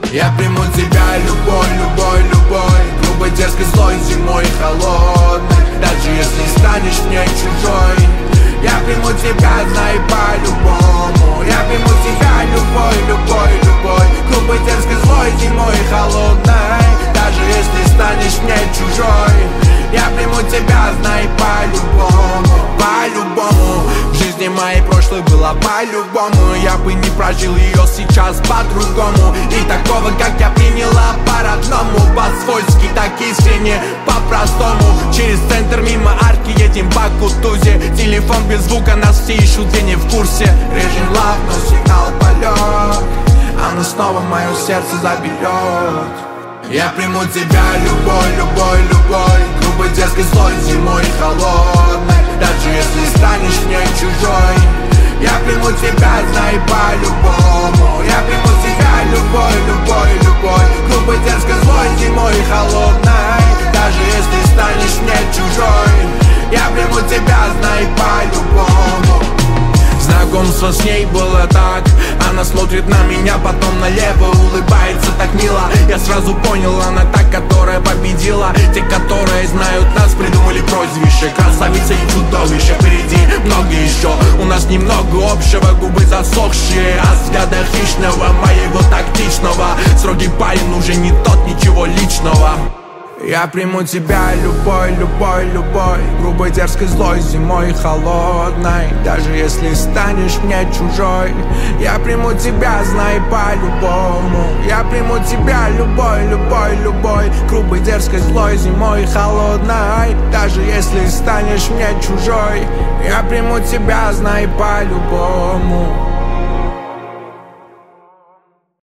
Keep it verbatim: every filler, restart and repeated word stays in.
Я приму тебя любой, любой, любой, грубой, дерзкой, злой, зимой и холодной. Даже если станешь мне чужой, я приму тебя, знай, по-любому. Я приму тебя любой, любой, любой, грубой, дерзкой, злой, зимой и холодной. Даже если станешь мне чужой, я приму тебя, знай, по-любому, по-любому. В жизни моей прошлой было по-любому. Я бы не прожил ее сейчас по-другому. И такого, как я, приняла по-родному, по-свойски, так искренне, по-простому. Через центр мимо арки едем по Кутузе. Телефон без звука, нас все ищут, где не в курсе. Режем лав, но сигнал полет. Она снова мое сердце заберет. Я приму тебя любой, любой, любой, грубой, дерзкой, злой, зимой и холодной. Даже если станешь мне чужой, я приму тебя, знай, по-любому. Я приму тебя любой, любой, любой, грубой, дерзкой, злой, зимой и холодной. Даже если станешь мне чужой, я приму тебя, знай, по-любому. Знакомство с ней было так. Она смотрит на меня, потом налево, улыбается так мило. Я сразу понял, она та, которая победила. Те, которые знают нас, придумали прозвище красавица и чудовище. Впереди много еще, у нас немного общего. Губы засохшие от взгляда хищного, моего тактичного. Строгий парень уже не тот, ничего личного. Я приму тебя любой, любой, любой, грубой, дерзкой, злой, зимой и холодной. Даже если станешь мне чужой, я приму тебя, знай, по-любому. Я приму тебя любой, любой, любой, грубой, дерзкой, злой, зимой и холодной. Даже если станешь мне чужой, я приму тебя, знай, по-любому.